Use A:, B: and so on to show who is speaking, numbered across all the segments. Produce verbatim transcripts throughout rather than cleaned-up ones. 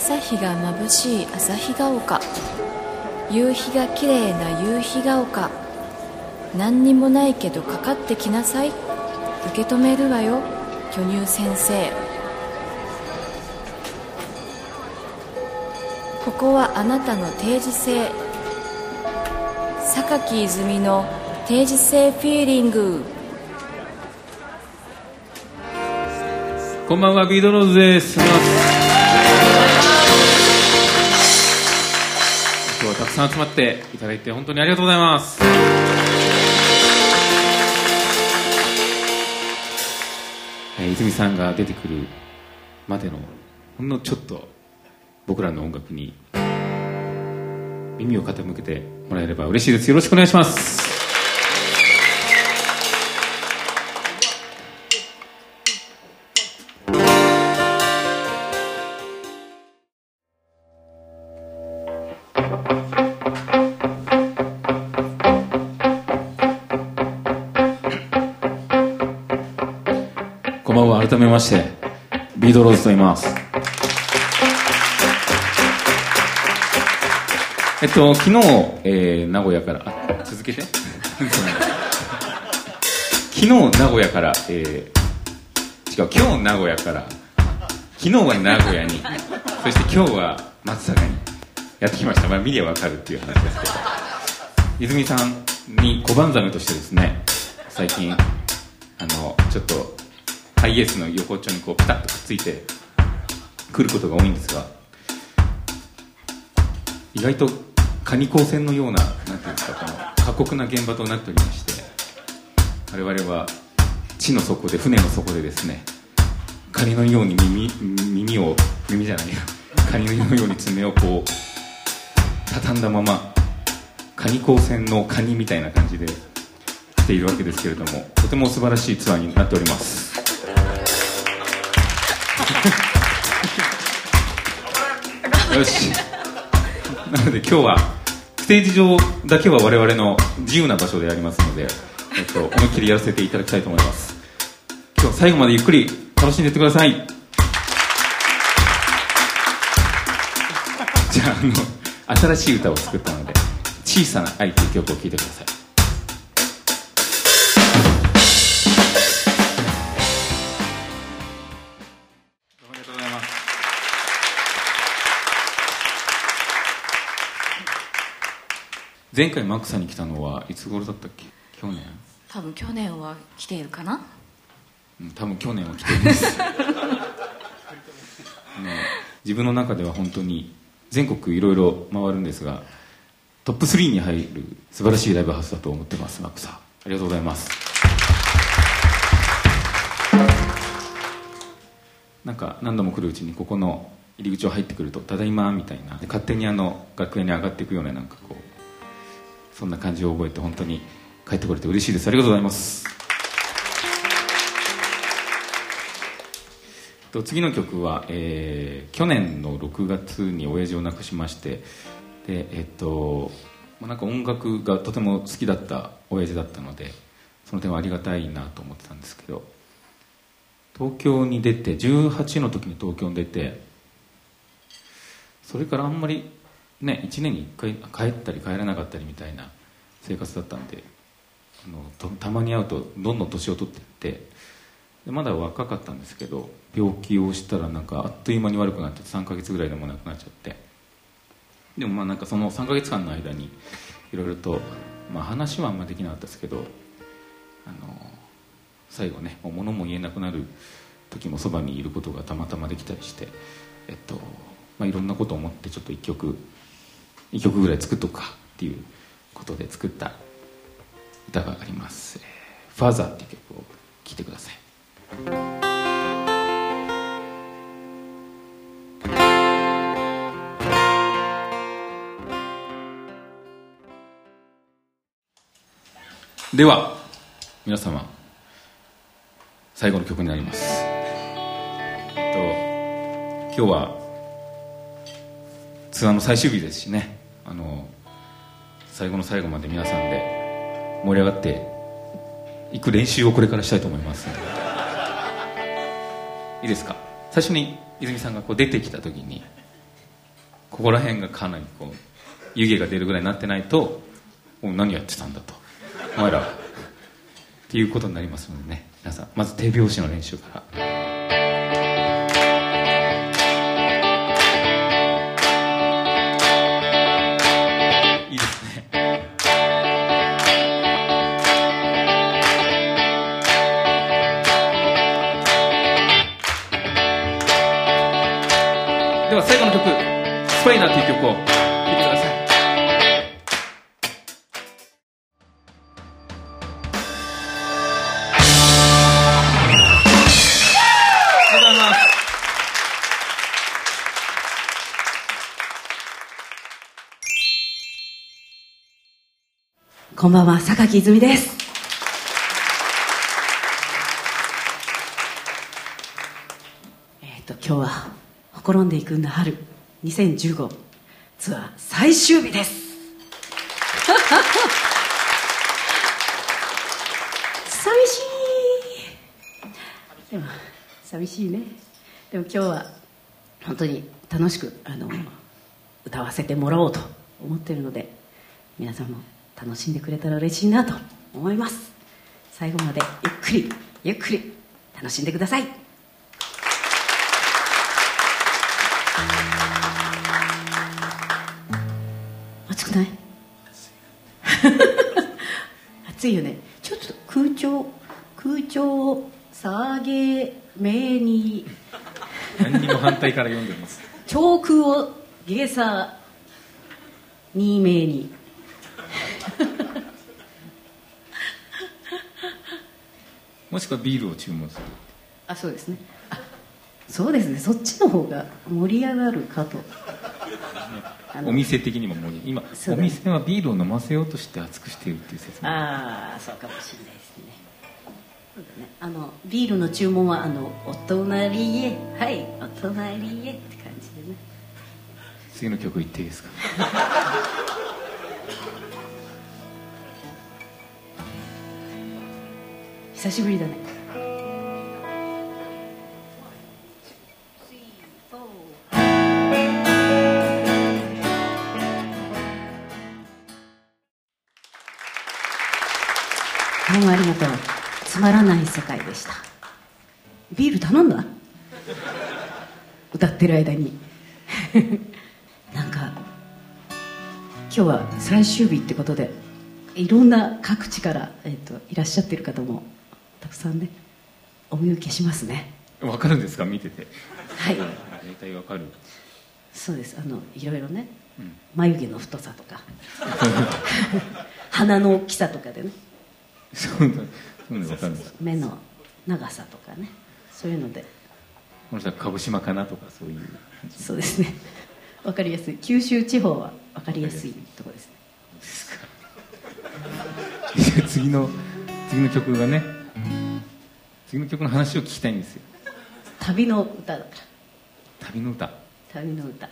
A: 朝日が眩しい朝日が丘、夕日が綺麗な夕日が丘、何にもないけどかかってきなさい、受け止めるわよ巨乳先生。ここはあなたの定時性、榊泉の定時性フィーリング。
B: こんばんは、ビートローズです。今日はたくさん集まっていただいて本当にありがとうございます。泉さんが出てくるまでのほんのちょっと僕らの音楽に耳を傾けてもらえれば嬉しいです。よろしくお願いします。こんばんは、改めましてビートローズと言います。えっと昨日、えー、名古屋からあ続けて昨日名古屋から、えー、違う今日名古屋から昨日は名古屋にそして今日は松阪にやってきました。まあ見りゃわかるっていう話ですけど、泉さんに小判ザメとしてですね、最近あのちょっとハイエースの横っちょにこうピタッとくっついてくることが多いんですが、意外とカニ光線のような、なんていうんですか、この過酷な現場となっておりまして、我々は地の底で、船の底でですね、カニのように耳、耳を耳じゃないよカニのように爪をこう畳んだままカニ光線のカニみたいな感じでしているわけですけれども、とても素晴らしいツアーになっております。よし、なので今日はステージ上だけは我々の自由な場所でありますので、えっと、思いっきりやらせていただきたいと思います。今日最後までゆっくり楽しんでいってください。じゃあ、あの新しい歌を作ったので「小さな愛」という曲を聴いてください。前回マックさんに来たのはいつ頃だったっけ？去年？
A: 多分去年は来ているかな、
B: うん、多分去年は来ていますね、自分の中では本当に全国いろいろ回るんですが、トップスリーに入る素晴らしいライブハウスだと思ってます。マックさん、ありがとうございます。なんか何度も来るうちにここの入り口を入ってくるとただいまみたいな、で勝手にあの楽屋に上がっていくような、なんかこうそんな感じを覚えて本当に帰ってこれて嬉しいです。ありがとうございます。と次の曲は、えー、去年のろくがつに親父を亡くしまして、で、えっとまあ、なんか音楽がとても好きだった親父だったので、その点はありがたいなと思ってたんですけど、東京に出てじゅうはちの時に東京に出て、それからあんまりね、いちねんにいっかい帰ったり帰らなかったりみたいな生活だったんで、あの た, たまに会うとどんどん年を取っていって、でまだ若かったんですけど、病気をしたらなんかあっという間に悪くなってさんかげつぐらいでも亡くなっちゃって、でもまあなんかそのさんかげつかんの間にいろいろと、まあ、話はあんまできなかったですけど、あの最後ね、もう物も言えなくなる時もそばにいることがたまたまできたりして、えっとまあ、いろんなことを思ってちょっといっきょくいっきょくぐらい作っとくかっていうことで作った歌があります。ファーザーっていう曲を聴いてください。では皆様、最後の曲になります。えっと今日はツアーの最終日ですしね、あの最後の最後まで皆さんで盛り上がっていく練習をこれからしたいと思いますので、いいですか？最初に泉さんがこう出てきた時にここら辺がかなりこう湯気が出るぐらいになってないと、お何やってたんだとお前らっていうことになりますのでね、皆さんまず手拍子の練習から。いいですね。では最後の曲、スパイナーという曲を聴いてください。
C: こんばんは、榊泉です。えっと今日はほころんでいくんだ春にせんじゅうごツアー最終日です。寂しい。でも寂しいね。でも今日は本当に楽しくあの歌わせてもらおうと思っているので、皆さんも楽しんでくれたら嬉しいなと思います。最後までゆっくりゆっくり楽しんでください。暑くない？暑いよね。ちょっと空調空調下げ目に
B: 何にも反対から読んでます。
C: 上空をゲーサーに名に
B: もしくはビールを注文する。
C: あ、そうですね。あ、そうですね。そっちの方が盛り上がるかと。
B: お店的にも盛り今、ね、お店はビールを飲ませようとして熱くしているっていう説明。
C: ああ、そうかもしれないですね。そうだね。あのビールの注文はあのお隣へ、はいお隣へって感じでね。
B: 次の曲言っていいですか？
C: 久しぶりだね。どうもありがとう。つまらない世界でした。ビール頼んだ？歌ってる間になんか今日は最終日ってことで、いろんな各地から、えーと、いらっしゃってる方もたくさんね、お見受けしますね。
B: わかるんですか、見てて？
C: はい、
B: 大体わかる。
C: そうです。あのいろいろね、
B: うん、
C: 眉毛の太さとか鼻の大きさとかでね、
B: そうだ、そういうのわかるんです。
C: 目の長さとかね、そういうので、
B: この人は鹿児島かなとかそういう。
C: そうですね。わかりやすい。九州地方はわかりやすいところですね。
B: ですか。次の次の曲がね、次の曲の話を聞きたいんですよ。
C: 旅の歌だから。
B: 旅の歌。
C: 旅の歌。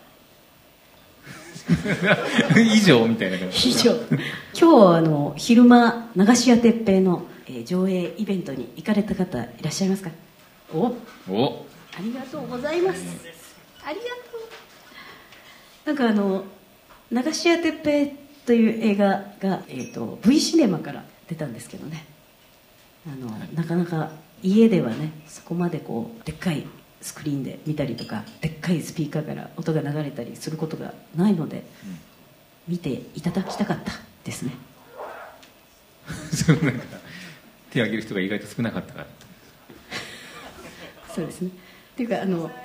B: 以上みたいな感じ。
C: 以上。今日あの昼間流し屋哲平の、えー、上映イベントに行かれた方いらっしゃいますか？お
B: お。
C: ありがとうございます。ありがとう。なんかあの流し屋哲平という映画が、えーと、V シネマから出たんですけどね、あの、はい、なかなか家ではね、そこまでこうでっかいスクリーンで見たりとか、でっかいスピーカーから音が流れたりすることがないので、うん、見ていただきたかったですね。
B: そうなんか手を挙げる人が意外と少なかったから
C: そうですね。っていうかあの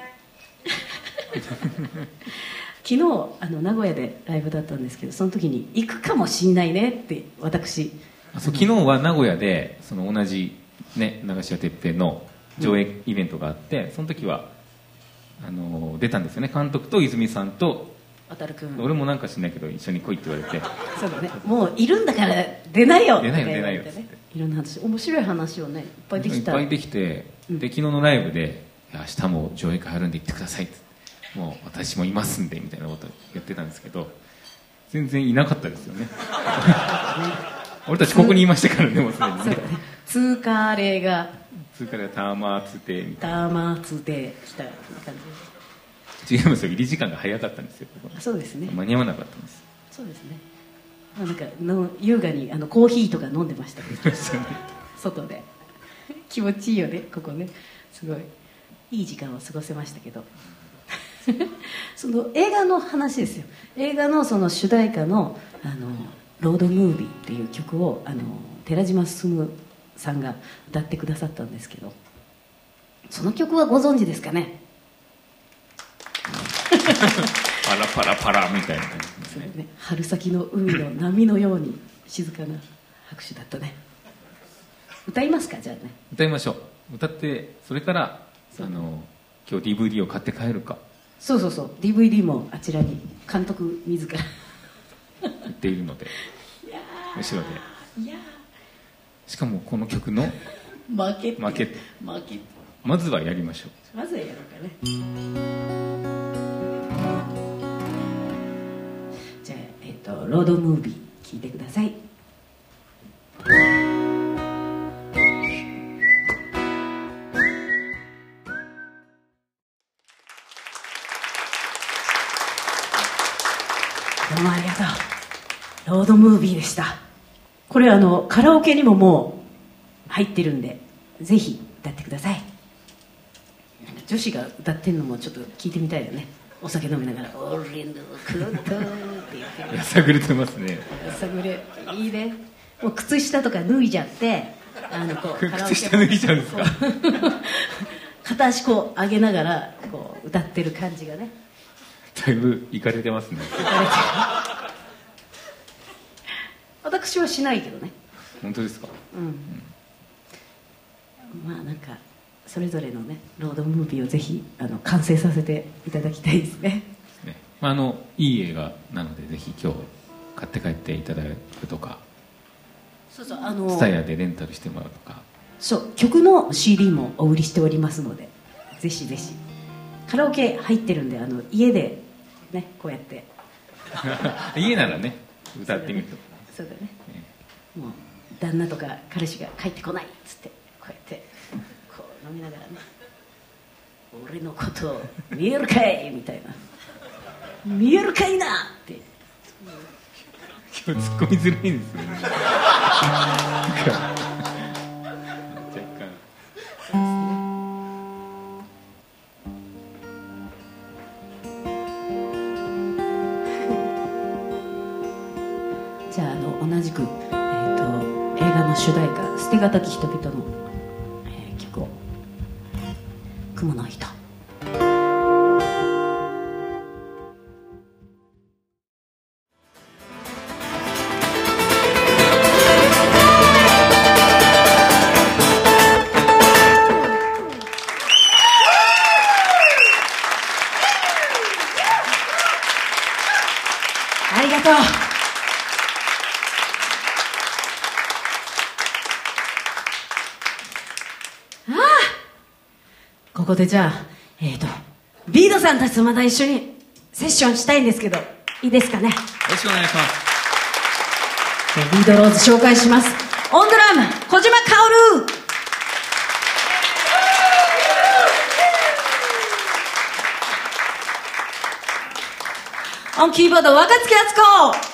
C: 昨日あの名古屋でライブだったんですけど、その時に行くかもしんないねって私
B: あそう昨日は名古屋でその同じ、ね、流し屋哲平の上映イベントがあって、うん、その時はあの出たんですよね。監督と泉さんと
C: 渡るくん。
B: 俺もなんかしないけど一緒に来いって言われて
C: そうだね、もういるんだから出ないよ
B: 出ないよ出ないよって、
C: いろんな話、面白い話をねいっぱいできた。
B: いっぱいできて、うん、で昨日のライブで明日も上映会あるんで行ってくださいって、もう私もいますんでみたいなこと言ってたんですけど、全然いなかったですよね俺たちここにいましたからね、もうすでにね。
C: 通過例が
B: 通過例がターマーツテみたいな
C: ターマーツテ来た感じ。
B: 違いますよ、入り時間が早かったんですよ。
C: そうですね、
B: 間に合わなかったんです。
C: そうですね、まあ、なんかの優雅にあのコーヒーとか飲んでましたけど外で気持ちいいよね、ここね、すごいいい時間を過ごせましたけどその映画の話ですよ。映画のその主題歌のあのロードムービーっていう曲をあの寺島進さんが歌ってくださったんですけど、その曲はご存知ですかね？
B: パラパラパラみたいな感じですね。
C: ね、春先の海の波のように静かな拍手だったね。歌いますか、じゃあね。
B: 歌いましょう。歌って、それからあの今日 ディーブイディー を買って帰るか。
C: そうそうそう、 ディーブイディー もあちらに監督自ら
B: 言っているので、
C: いや
B: 後ろで。
C: いや
B: しかもこの曲の
C: 負けて
B: 負けて
C: 負けて
B: まずはやりましょう。
C: まずはやろうかね。じゃあ、えっと、ロードムービー聴いてください。どうもありがとう。ロードムービーでした。これあのカラオケにももう入ってるんで、ぜひ歌ってください。なんか女子が歌ってるのもちょっと聞いてみたいよね。お酒飲みながら「俺のこと」って言って
B: やさぐれてますね。
C: やさぐれいいね。もう靴下とか脱いじゃって、あのこうカラオケ
B: 靴下脱いじゃうんですか？
C: 片足こう上げながらこう歌ってる感じがね、
B: だいぶいかれてますね。
C: 私はしないけどね。
B: 本当ですか？
C: うん、うん、まあなんかそれぞれのねロードムービーをぜひあの完成させていただきたいですね。
B: ね、まあ、あのいい映画なのでぜひ今日買って帰っていただくとか、
C: そうそう、あの
B: スタヤでレンタルしてもらうとか、
C: そう曲の シーディー もお売りしておりますので、ぜひぜひ。カラオケ入ってるんで、あの家でねこうやって
B: 家ならね歌ってみると。
C: そうだね、もう旦那とか彼氏が帰ってこないっつってこうやってこう飲みながらね「俺のこと見えるかい?」みたいな「見えるかいな!」って
B: 今日突っ込みづらいんですよね。若干
C: じゃあ、あの同じく、えー、と映画の主題歌「捨てがたき人々の」えー曲を「雲の糸」。ありがとう。ここでじゃあ、えーと、ビードさんたちとまた一緒にセッションしたいんですけど、いいですかね。よ
B: ろしくお願いします。
C: ビードローズ紹介します。オンドラム、小島薫。オンキーボード、若槻敦子。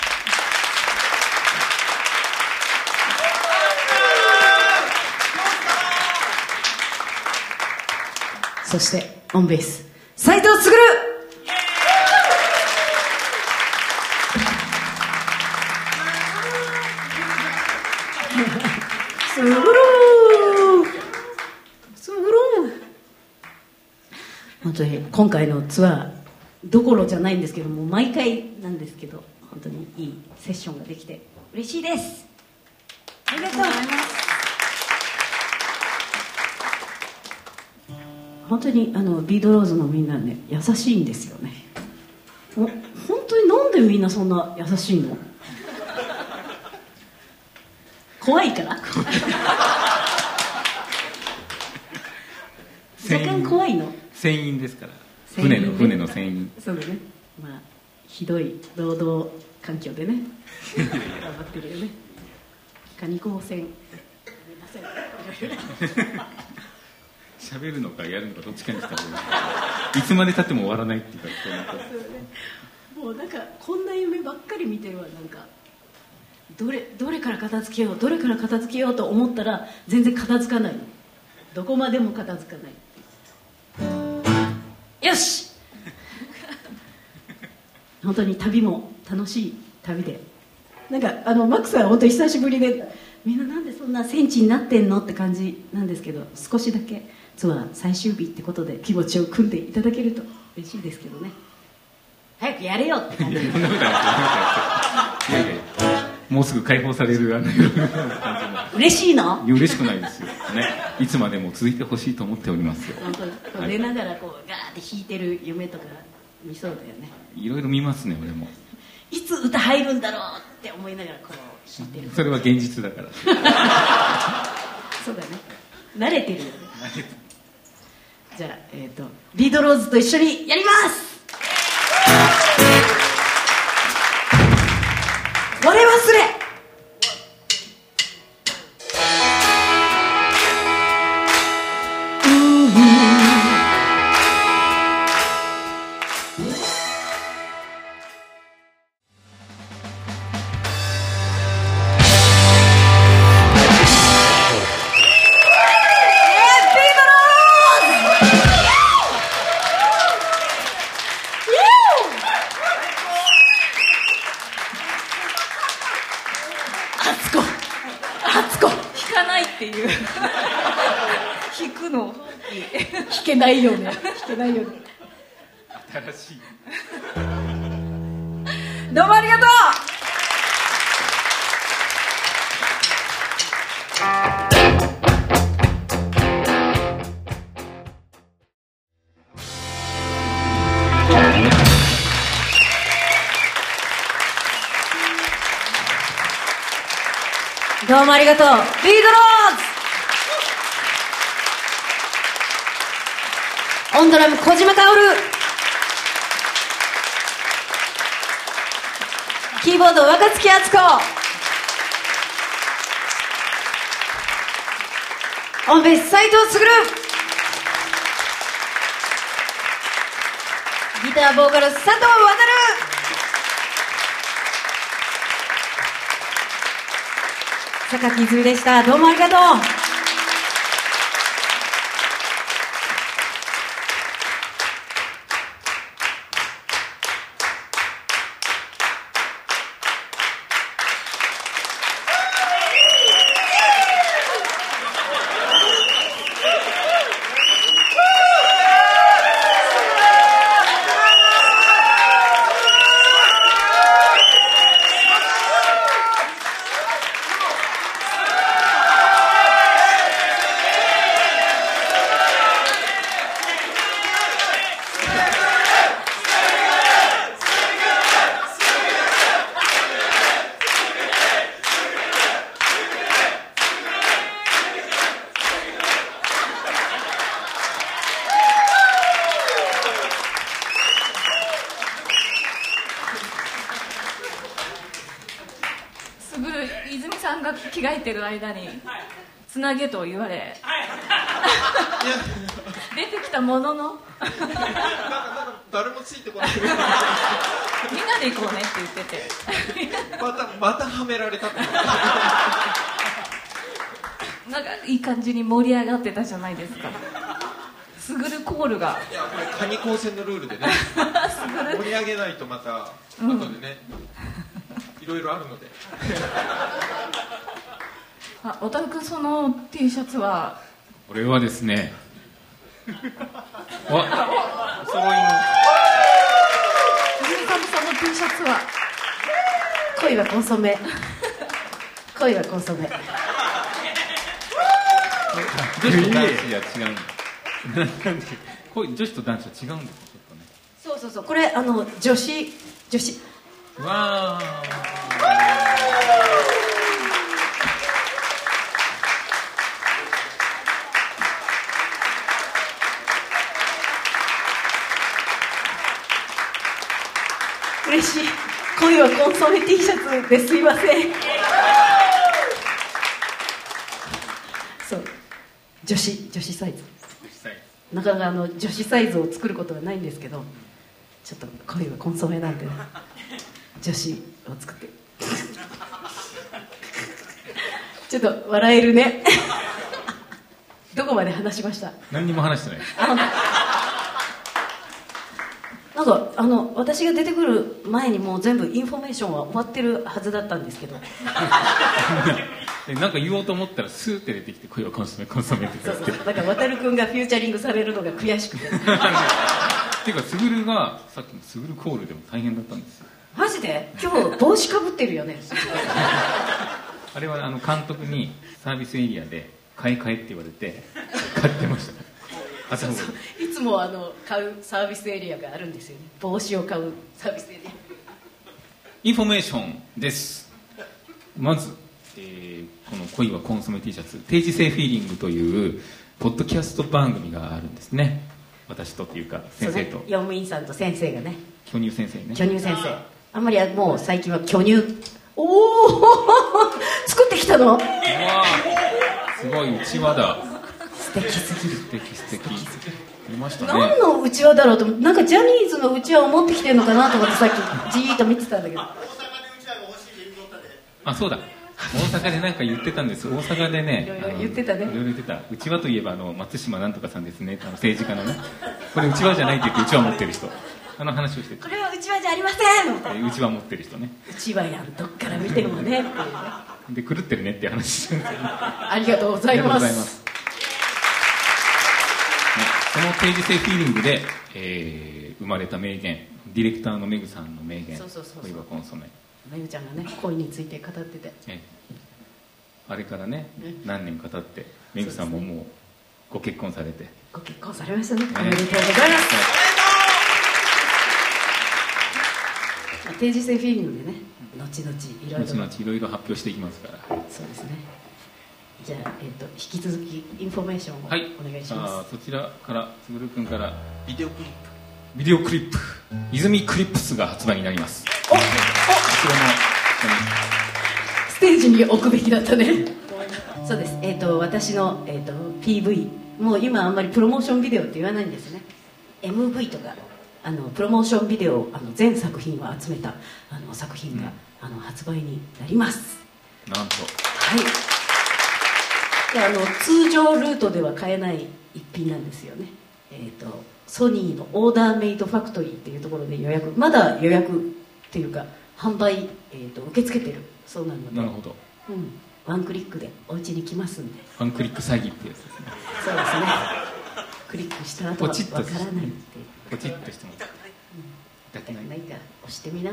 C: そしてオンベース、斉藤卓。すぐるーすぐるー。本当に今回のツアーどころじゃないんですけども、毎回なんですけど、本当にいいセッションができて嬉しいです。ありがとうございます。本当にあのビードローズのみんなね、優しいんですよね。本当になんでみんなそんな優しいの？怖いから若干怖いの。
B: 船員ですから、
C: 船員ね、
B: 船の船の船員。
C: そうだね。まあひどい労働環境でね頑張ってるよね。カニ高専、ごめんなさい
B: 喋るのかやるのかどっちかにした方がいつまで経っても終わらないっていうか、
C: もうなんかこんな夢ばっかり見てるわ。なんかどれどれから片付けようどれから片付けようと思ったら全然片付かないの。どこまでも片付かない。よし本当に旅も楽しい旅で、なんかあのマックスは本当に久しぶりで、みんななんでそんな戦地になってんのって感じなんですけど、少しだけツアー最終日ってことで気持ちを組んでいただけると嬉しいですけどね。早くやれよって感じ。いやいやい
B: や、もうすぐ解放されるあの感じも
C: 嬉しいの？
B: 嬉しくないですよね。いつまでも続いてほしいと思っておりますよ。
C: 本当にこう寝ながらこうガーって弾いてる夢とか見そうだよね。
B: いろいろ見ますね俺も。
C: いつ歌入るんだろうって思いながらこう弾いてる。
B: それは現実だから
C: そうだね、慣れてるよね。じゃあ、えーと、ビートローズと一緒にやります。忘れ忘れ。
A: 弾くの
C: 弾けないよね弾けないよね。
B: 新しい。
C: どうもありがとう。どうもありがとう。ビートローズ。オンドラム小島薫、キーボード若月敦子、オンベース斉藤卓、ギターボーカル佐藤航、榊泉でした。どうもありがとう。
A: 泉さんが着替えてる間につなげと言われ出てきたもののなんか
D: 誰もついてこない
A: みんなで行こうねって言ってて
D: またまたはめられたって
A: なんかいい感じに盛り上がってたじゃないですか。スグルコールが
D: いやこれカニ高専のルールでね盛り上げないとまた後でね、うん、いろいろあるので
A: あ、小田君その T シャツは
B: これはですねわお揃いの
A: 泉さんのその T シャツは
C: 恋はコンソメ恋はコンソメ
B: 女子と男子は違うんだなんで女子と男子は違うんですかちょっとね。
C: そうそうそう、これあの女子女子
B: わー
C: 嬉しい。恋はコンソメ T シャツですいませんそう女子女子サイズなかなかあの女子サイズを作ることはないんですけど、ちょっと恋はコンソメなんで、ね、女子を作ってちょっと笑えるねどこまで話しました？
B: 何にも話してない。
C: なんかあの私が出てくる前にもう全部インフォメーションは終わってるはずだったんですけど
B: なんか言おうと思ったらスーって出てきて、恋はコンソメコンソメって
C: そうそう、だから渡るくんがフューチャリングされるのが悔しくて
B: っていうか、スグルがさっきのスグルコールでも大変だったんですよ。
C: マジで？今日帽子かぶってるよね
B: あれはあの監督にサービスエリアで買い替えって言われて買ってました朝
C: そうそう、いつもあの買うサービスエリアがあるんですよね。帽子を買うサービスエリア。
B: インフォメーションです。まず、えー、この恋はコンソメ T シャツ、定時性フィーリングというポッドキャスト番組があるんですね。私とっていうか先生と、
C: ね、用務員さんと先生がね、
B: 巨乳先生ね、
C: 巨乳先生、あんまりもう最近は巨乳、おお作ってきたの？うわ
B: すごい、うちわだ。
C: 素敵すぎる。
B: 素敵素敵見ましたね。
C: 何のうちわだろうと、なんかジャニーズのうちわを持ってきてるのかなと思ってさっきじーっと見てたんだけど。
B: あ、そうだ、大阪でなんか言ってたんです。大阪でね、
C: いろいろ言ってたね。
B: いろいろ言ってた。うちわといえばあの松島なんとかさんですね、あの政治家のね。これうちわじゃないって言ってうちわ持ってる人、あの話をしてて、
C: これはうちわじゃありません。
B: うちわ持ってる人ね。
C: うちわやん、どっから見てもねっていうね。
B: で狂ってるねって話してるんですよね。
C: ありがとうございます。ありがとうございます。
B: この定時性フィーリングで、えー、生まれた名言、ディレクターのメグさんの名言、
C: そうそうそうそう、
B: 恋はコンソメ。
C: メグちゃんがね、恋について語ってて、
B: えあれからね、
C: うん、
B: 何年か経ってメグさんももうご結婚されて、
C: ご結婚されましたね。おめでとうございます、はい、定時性フィーリングでね、後々いろいろ
B: 後々いろいろ発表していきますから。
C: そうですね。じゃあ、えー、と引き続きインフォメーションをお願いします。
B: はい、あ、そちらからつぐるくんから
D: ビデオクリップ
B: ビデオクリップ泉クリップスが発売になります。
C: おお、
B: こちらの
C: ステージに置くべきだったねそうです、えー、と私の、えー、と ピーブイ、もう今あんまりプロモーションビデオって言わないんですね。 エムブイ とかあのプロモーションビデオ、あの全作品を集めたあの作品が、うん、あの発売になります。
B: なんと、
C: はい、であの通常ルートでは買えない一品なんですよね。えー、とソニーのオーダーメイドファクトリーっていうところで予約、まだ予約っていうか販売、えー、と受け付けてるそうなので、
B: なるほど、
C: うん、ワンクリックでお家に来ますんで。
B: ワンクリック詐欺ってやつですね。
C: そうですね、クリックした後は分からないっていう、
B: ポチッとしても痛くない、
C: ないから押してみな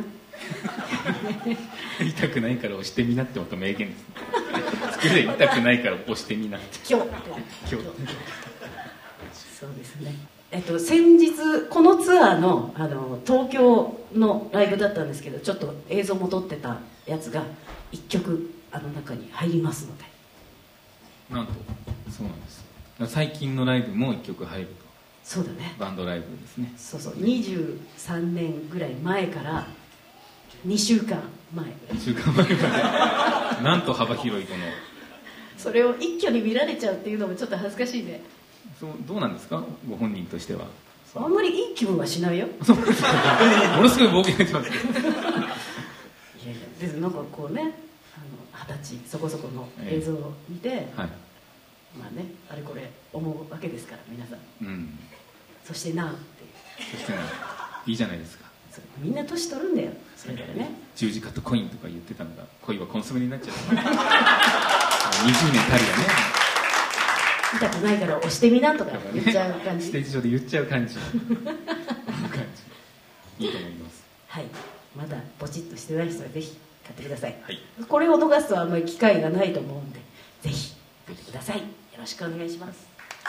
B: 痛くないから押してみなってこと名言ですね。作れ痛くないから押してみなって
C: 今日
B: 今日
C: そうですね、えっと、先日このツアー の, あの東京のライブだったんですけど、ちょっと映像も撮ってたやつがいっきょくあの中に入りますので。
B: なんとそうなんです。最近のライブもいっきょく入ると。
C: そうだね、
B: バンドライブですね。
C: そうそう、にじゅうさんねんぐらい前からにしゅうかんまえ、
B: にしゅうかんまえまでなんと幅広いこの、そ
C: れを一挙に見られちゃうっていうのもちょっと恥ずかしいね。
B: そう、どうなんですかご本人としては。
C: あんまりいい気分はしないよ
B: ものすごい冒険してますけどいやいや、
C: でなんかこうね、あの二十歳そこそこの映像を見て、えーはい、まあね、あれこれ思うわけですから皆さん、うん、そしてなって
B: そしてな、いいじゃないですか。
C: みんな年取るんだよ、それからね。
B: 十字架とコインとか言ってたのが恋はコンソメになっちゃったにじゅうねんたりがね、
C: 痛くないから押してみなとか言っちゃう感じ、
B: ステージ上で言っちゃう感じ感じいいと思います。
C: はい、まだポチッとしてない人はぜひ買ってください、
B: はい、こ
C: れを逃すとあんまり機会がないと思うんで、ぜひ買ってください。よろしくお願いします。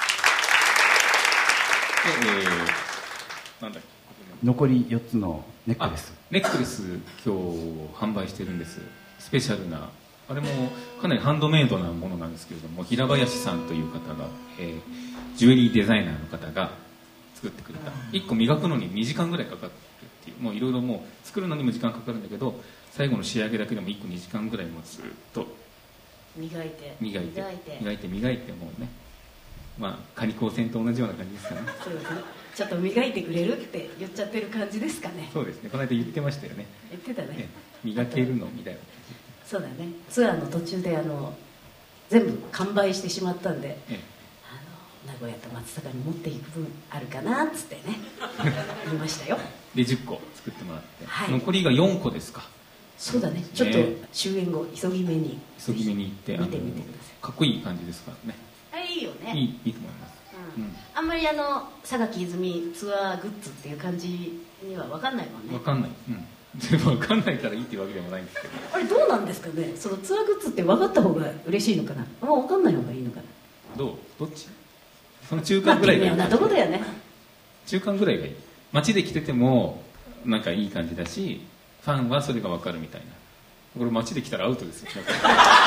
B: で、えー、なんだっけ、
E: 残りよっつのネックレス。
B: ネックレス今日販売してるんです。スペシャルな、あれもかなりハンドメイドなものなんですけれども、平林さんという方が、えー、ジュエリーデザイナーの方が作ってくれた。いっこ磨くのににじかんぐらいかかってるっていう、もういろいろもう作るのにも時間かかるんだけど、最後の仕上げだけでもいっこにじかんぐらいもずっと
C: 磨いて
B: 磨いて磨いて磨いて磨いてもうね、 まあ仮高専と同じような感じですかね。
C: そうですね。ちょっと磨いてくれるって言っちゃってる感じですかね。
B: そうですね。この間言ってましたよね。
C: 言ってたね。
B: え磨けるのみたいな。
C: そうだね。ツアーの途中であの全部完売してしまったんで、
B: え
C: あの名古屋と松阪に持っていく分あるかなっつってね言いましたよ。
B: でじゅっこ作ってもらって、
C: はい、
B: 残りがよんこですか。
C: そうだね。ちょっと終演後急ぎ目に
B: 急ぎ目に行って
C: 見てみてください。
B: かっこいい感じですからね。
C: あ、いいよね。
B: いい、いいと思います。
C: うんうん、あんまりあの榊泉ツアーグッズっていう感じには分かんないもんね。
B: 分かんない、うん、全部分かんないからいいっていうわけでもないんですけど、
C: あれどうなんですかね。そのツアーグッズって分かった方が嬉しいのかな、もう分かんない方がいいのかな。
B: どう、どっち。その中間ぐらいがいい、
C: まあ、微妙なとこだよね。中
B: 間ぐらいがいい。街で着ててもなんかいい感じだし、ファンはそれが分かるみたいな。これ街で来たらアウトですよ。そう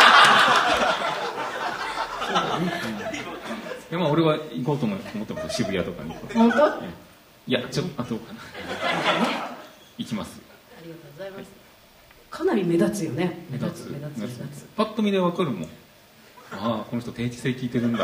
B: だね、うん、でも俺は行こうと思ってます。渋谷とかに。
C: 本当？
B: いや、ちょっとあどうかな。行きます。
C: ありがとうございます。はい、かなり目立つよね。
B: 目立つ
C: 目立つ目立つ。
B: パッと見でわかるもん。ああ、この人定期性聞いてるんだ。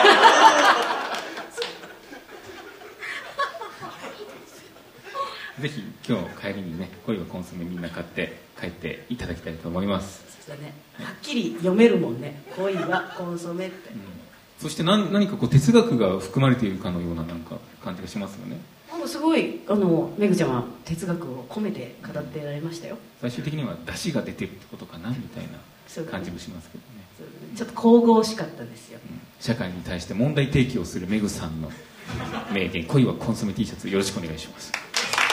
B: ぜひ今日帰りにね、恋はコンソメみんな買って帰っていただきたいと思います。
C: そうだね。はっきり読めるもんね。恋はコンソメって。うん、
B: そして何、何かこう哲学が含まれているかのようななんか感じがしますよね。
C: なんかすごいあのめぐちゃんは哲学を込めて語ってられましたよ。
B: 最終的には出汁が出てるってことかなみたいな感じもしますけどね。
C: そうだね。ちょっと神々しかったですよ。
B: うん、社会に対して問題提起をするめぐさんの名言、恋はコンソメ T シャツよろしくお願いします。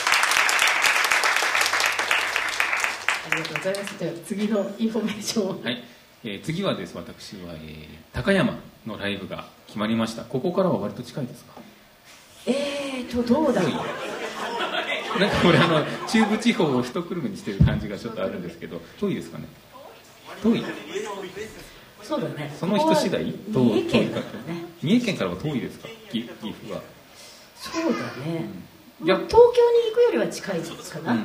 C: ありがとうございます。じゃあ次のインフォメーションを。
B: はい、えー、次はです私は、えー、高山のライブが決まりました。ここからは割と近いですか。
C: えーとどうだろう。
B: なんかこれあの中部地方を一くるめにしてる感じがちょっとあるんですけど、遠いですかね。遠い。
C: そうだね。
B: その人次第。
C: 三重県だね。
B: 三重県からは遠いですか。岐阜は。
C: そうだね。
B: うん、いや、
C: まあ、東京に行くよりは近いかな。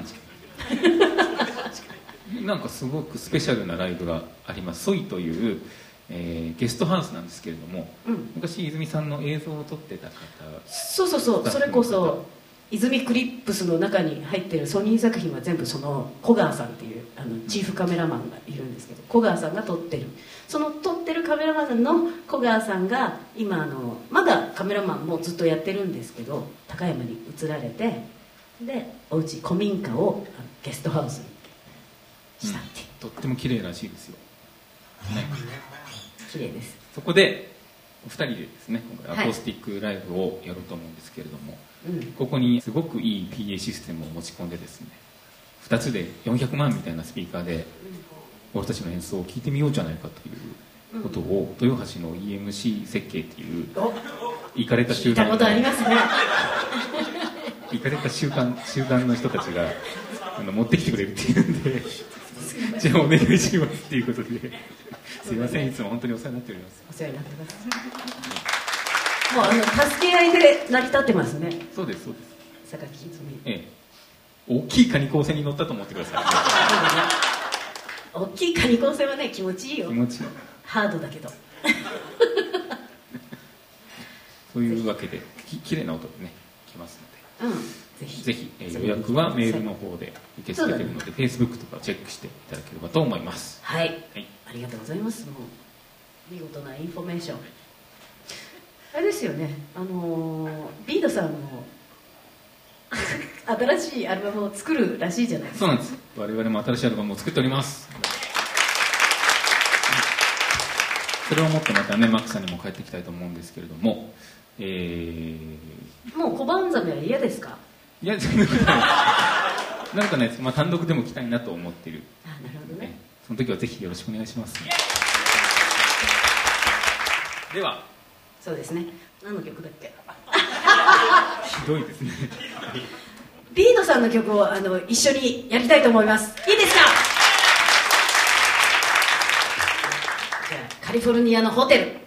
B: うん、なんかすごくスペシャルなライブがあります。ソイという、えー、ゲストハウスなんですけれども、うん、昔泉さんの映像を撮ってた方。
C: そうそうそう。それこそ泉クリップスの中に入ってるソニー作品は全部その小川さんっていうあのチーフカメラマンがいるんですけど、小川さんが撮ってる。その撮ってるカメラマンの小川さんが今あのまだカメラマンもずっとやってるんですけど、高山に移られて、でお家古民家をゲストハウスにしたって、
B: うん、とっても綺麗らしいですよ、ね、
C: 綺麗です。そ
B: こでお二人でですね、今回アコースティックライブをやろうと思うんですけれども、はい、ここにすごくいい ピーエー システムを持ち込んでですね、ふたつでよんひゃくまんみたいなスピーカーで俺たちの演奏を聴いてみようじゃないかということを、豊橋の イーエムシー 設計っていうイカれた集団、
C: 聞いたことありますね。
B: イカれた集団集団の人たちがあの持ってきてくれるっていうんでじゃあお願いしますっていうことですいません、いつも本当にお世話になっております。
C: お世話になってます。もうあの助け合いで成り立ってますね。
B: そうですそうです。
C: 榊泉、
B: ええ、大きいカニ光線に乗ったと思ってください。
C: 大きいカニ光線はね、気持ちいいよ。
B: 気持ちいい。
C: ハードだけど。
B: というわけでき綺麗な音でね来ますので、
C: うん、ぜひ
B: ぜひ、えー、予約はメールの方で受け付けているので、ね、Facebook とかチェックしていただければと思います。
C: はい、はい、ありがとうございます。もう見事なインフォメーション。あれですよね、あのー、ビードさんも新しいアルバムを作るらしいじゃないですか。
B: そうなんです。我々も新しいアルバムを作っております。それをもってまたねマックさんにも帰ってきたいと思うんですけれども、え
C: ー、もう小判ザメは嫌ですか。
B: いや、そんなことないですなんかね、まあ、単独でも来たいなと思っている。
C: あ、なるほどね。
B: その時はぜひよろしくお願いします、ね、では
C: そうですね、何の曲だっけ。
B: ひどいですね。
C: ビードさんの曲をあの一緒にやりたいと思います。いいですか。じゃあカリフォルニアのホテル。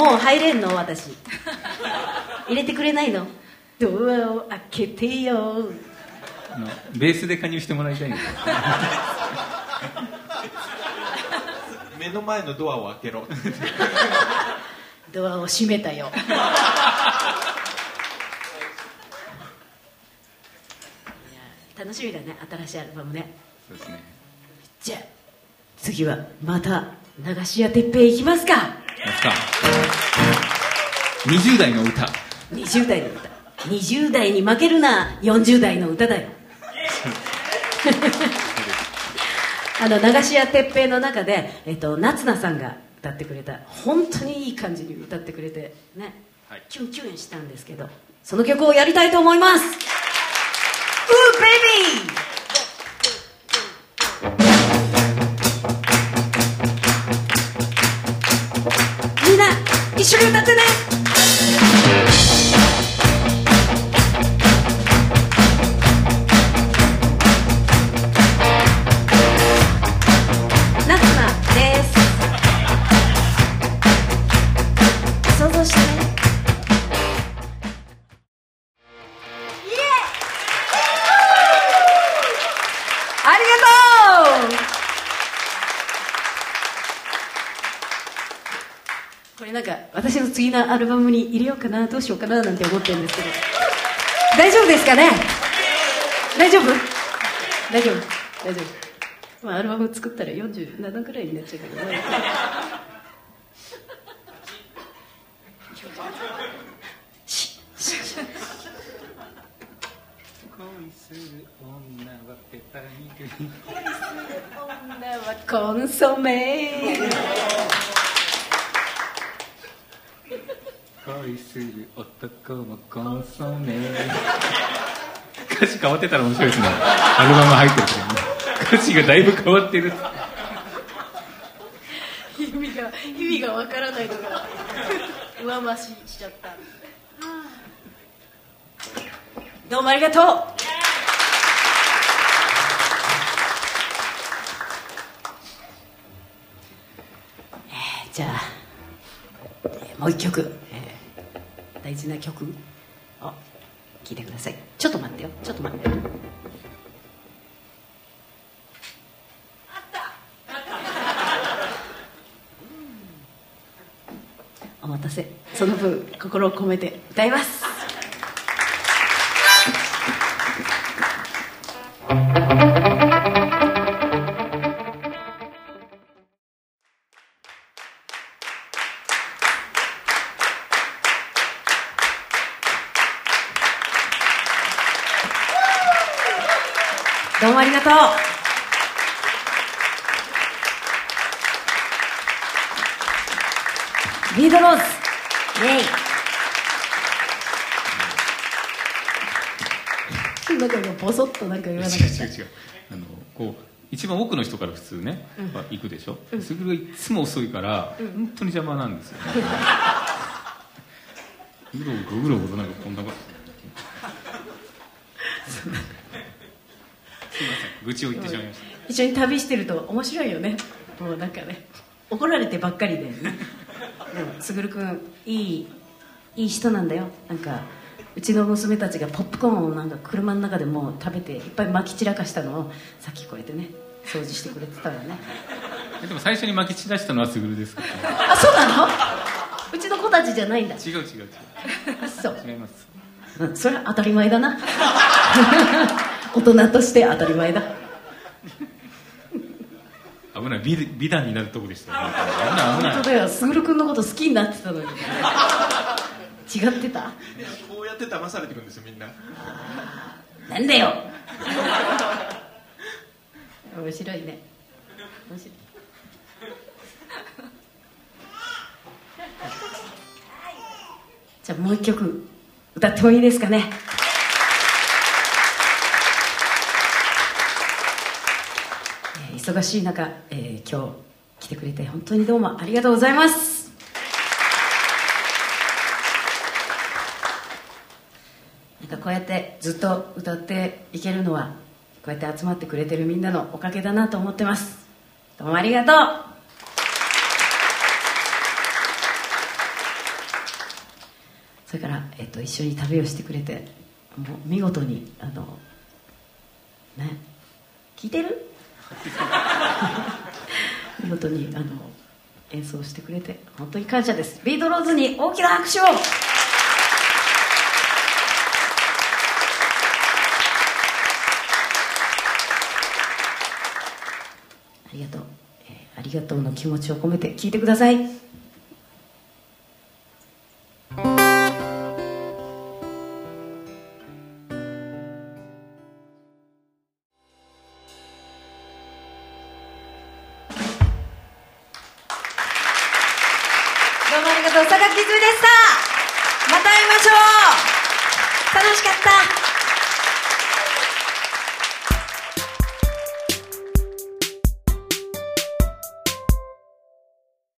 C: もう入れんの私入れてくれないの？ドアを開けてよ。
B: あのベースで加入してもらいたいんです
D: 目の前のドアを開けろ
C: ドアを閉めたよいや楽しみだね、新しいアルバムね。
B: そうですね。
C: じゃあ次はまた流し屋てっぺい行きますか。
B: ますか。にじゅう代の歌。
C: にじゅう代の歌、にじゅう代に負けるなよんじゅう代の歌だよあの流し屋てっぺいの中で、えっと、夏菜さんが歌ってくれた、本当にいい感じに歌ってくれてね、はい、キュンキュンしたんですけど、その曲をやりたいと思います。うーベイビーみんな一緒に歌ってね。夏菜です。想像してね。イエーイありがとう。これなんか私の次のアルバムに入れようかな、どうしようかななんて思ってるんですけど、大丈夫ですかね。大丈夫大丈夫大丈夫、まあ、アルバム作ったらよんじゅうななくらいになっちゃうけどね
B: 恋する女はペパ肉、
C: 女はコンソメ
B: 恋する男もコンソメ歌詞変わってたら面白いですね。アルバム入ってるけどね、歌詞がだいぶ変わってる
C: 意味が意味がわからないのが上増ししちゃった。どうもありがとう。えー、じゃあ、えー、もう一曲、えー、大事な曲を聴いてください。ちょっと待ってよ、ちょっと待ってよ。お待たせ、その分心を込めて歌います。どうもありがとう。ビートローズ、イエイ。なんか今ボソッとなんか言わなかった。
B: 違う違う違う、あのこう一番奥の人から普通ね、うん、行くでしょ、うん、それがいつも遅いから、うん、本当に邪魔なんですよ、ね、うろうろうろうろなんかこんなことすいません、愚痴を言ってしまいました。
C: 一緒に旅してると面白いよね。もうなんかね、怒られてばっかりで、ね、でもすぐるくんいいいい人なんだよ。なんかうちの娘たちがポップコーンをなんか車の中でもう食べていっぱい撒き散らかしたのをさっきこうやってね掃除してくれてたわね。
B: でも最初に撒き散らしたのはすぐるですから、
C: あ、そうなの？うちの子たちじゃないんだ。
B: 違う違う違う
C: あ、そう
B: 違います、
C: うん、それは当たり前だな大人として当たり前だ。
B: 危ない、美美談になるとこでしたよね。危ない危ない。
C: 本当だよ、すぐるくんのこと好きになってたのに違ってた。
D: こうやって騙されていくんですよみんな。
C: なんだよ面白いね、面白い。じゃあもう一曲歌ってもいいですかね。えー、忙しい中、えー、今日来てくれて本当にどうもありがとうございます。なんかこうやってずっと歌っていけるのはこうやって集まってくれてるみんなのおかげだなと思ってます。どうもありがとう。 それから、えっと、一緒に旅をしてくれて、もう見事にあのね、聞いてる見事にあの演奏してくれて本当に感謝です。ビートローズに大きな拍手を。ありがとう、えー、ありがとうの気持ちを込めて聞いてください。
F: どうもありがとう。榊泉でした。また会いましょう。楽しかった。